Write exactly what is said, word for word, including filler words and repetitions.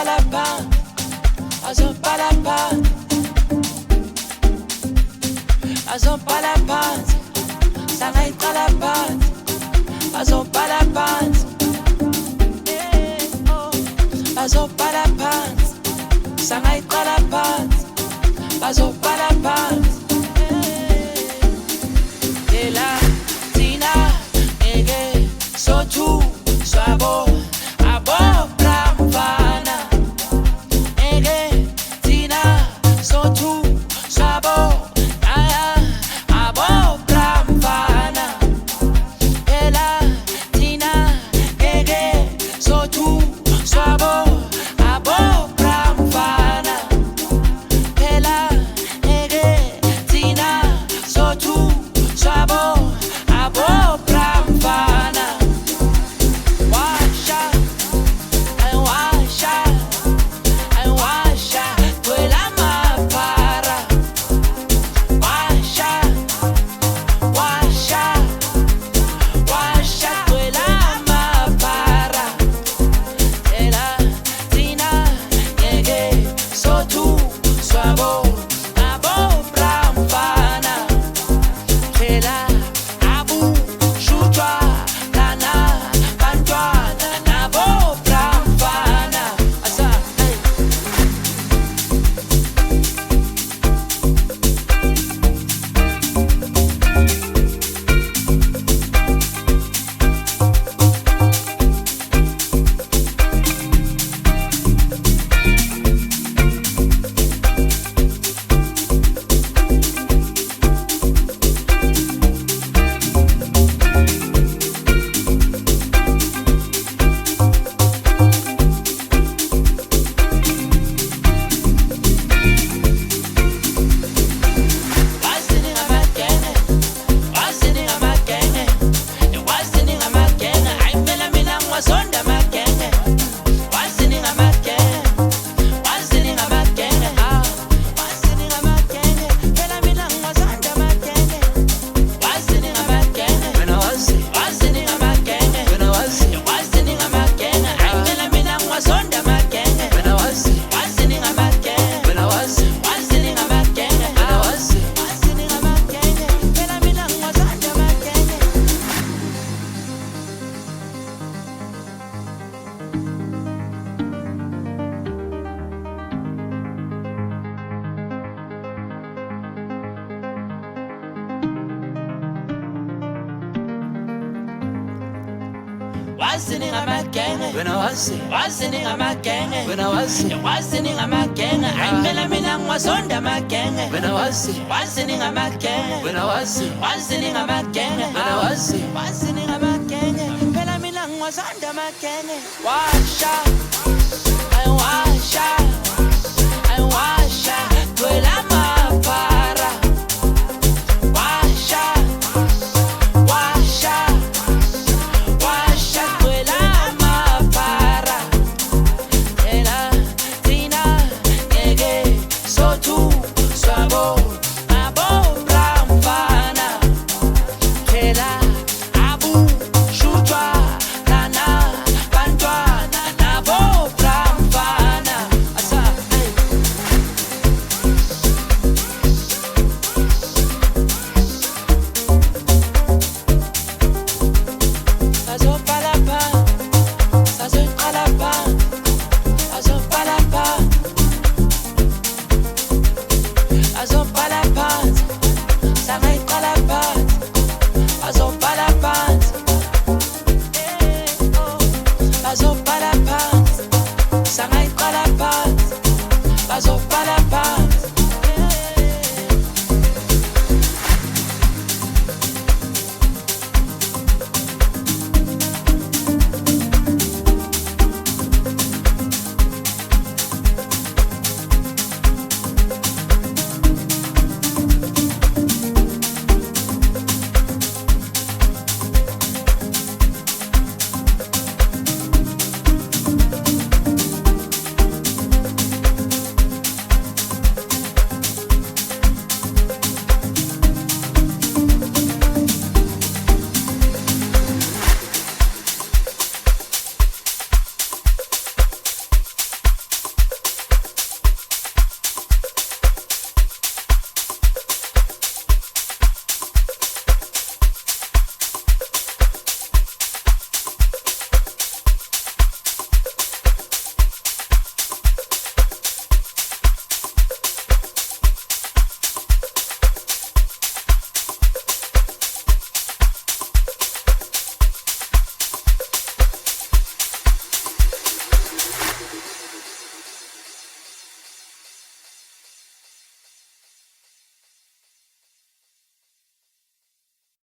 la paz, paso pa' la paz, paso pa' la paz, sangay pa' la paz, paso pa' la paz, eh, oh. Paso pa' la paz, sangay pa' la paz, paso pa' la paz, eh. De la tina, ege, so tu, so abo, abo, pramvana, ege, tina, so tu, so abo, aya, abo, pramvana, de la tina, ege, so tu, so abo, abo, pramvana, de la ege, tina, so tu, so abo, abo, pramvana. Washa, I washa, I washa, tuela mapara. Washa, washa, washa, tuela mapara. Ela, tina, yege, so tu, so abo, abo, pramvana. Ela, abu, shutwa, lana, bantwana, nabo, pramvana. Asa, hey. Wasini amakenge, wasini amakenge, wasini amakenge, ayimela mina ngwasonda amakenge. Wasini amakenge, wasini amakenge, ah, wasini amakenge, phela mina ngwasonda amakenge. Wasini amakenge, wena wasi, wasini amakenge, wena wasi, wasini amakenge, ayimela mina ngwasonda amakenge. Wena wasi, wasini amakenge, wena wasi, wasini amakenge, wena wasi, wasini amakenge, phela mina ngwasonda amakenge. Wasini amakenge, wena wasi, wasini amakenge, wena wasi, wasini amakenge, ayimela mina ngwasonda amakenge. Wena wasi, wasini amakenge, wena wasi, wasini amakenge, wena wasi, wasini amakenge, phela mina ngwasonda amakenge. Washa, I washa, I washa, tuela mapara. Washa, washa, washa, tuela mapara. Ela, tina, yege, so tu, so abo, abo, pramvana. Ela, abu, shutwa, lana, bantwana, nabo, pramvana. Asa, hey. Paso pa' la paz, paso pa' la paz, paso pa' la paz, paso pa' la paz, sangay pa' la paz, paso pa' la paz, eh, oh. Paso pa' la paz, sangay pa' la paz, paso pa' la paz.